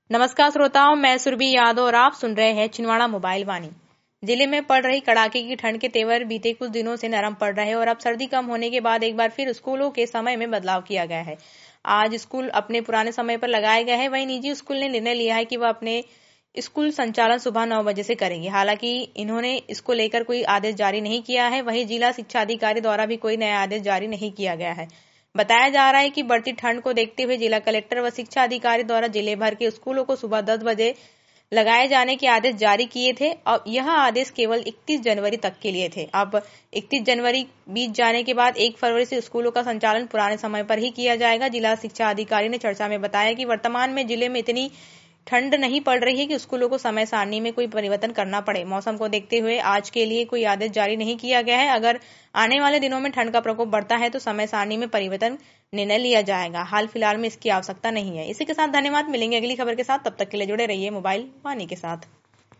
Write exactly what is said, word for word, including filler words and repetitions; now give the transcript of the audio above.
नमस्कार श्रोताओं, मैं सुरभि यादव और आप सुन रहे हैं छिंदवाड़ा मोबाइल वाणी। जिले में पड़ रही कड़ाके की ठंड के तेवर बीते कुछ दिनों से नरम पड़ रहे हैं और अब सर्दी कम होने के बाद एक बार फिर स्कूलों के समय में बदलाव किया गया है। आज स्कूल अपने पुराने समय पर लगाए गए हैं, वहीं निजी स्कूल ने निर्णय लिया है कि वह अपने स्कूल संचालन सुबह नौ बजे से करेंगे। हालांकि इन्होंने इसको लेकर कोई आदेश जारी नहीं किया है। वहीं जिला शिक्षा अधिकारी द्वारा भी कोई नया आदेश जारी नहीं किया गया है। बताया जा रहा है कि बढ़ती ठंड को देखते हुए जिला कलेक्टर व शिक्षा अधिकारी द्वारा जिले भर के स्कूलों को सुबह दस बजे लगाए जाने के आदेश जारी किए थे और यह आदेश केवल इकतीस जनवरी तक के लिए थे। अब इकतीस जनवरी बीत जाने के बाद एक फरवरी से स्कूलों का संचालन पुराने समय पर ही किया जाएगा। जिला शिक्षा अधिकारी ने चर्चा में बताया कि वर्तमान में जिले में इतनी ठंड नहीं पड़ रही है कि स्कूलों को समय सारणी में कोई परिवर्तन करना पड़े। मौसम को देखते हुए आज के लिए कोई आदेश जारी नहीं किया गया है। अगर आने वाले दिनों में ठंड का प्रकोप बढ़ता है तो समय सारणी में परिवर्तन निर्णय लिया जाएगा। हाल फिलहाल में इसकी आवश्यकता नहीं है। इसी के साथ धन्यवाद। मिलेंगे अगली खबर के साथ, तब तक के लिए जुड़े रहिए मोबाइल वाणी के साथ।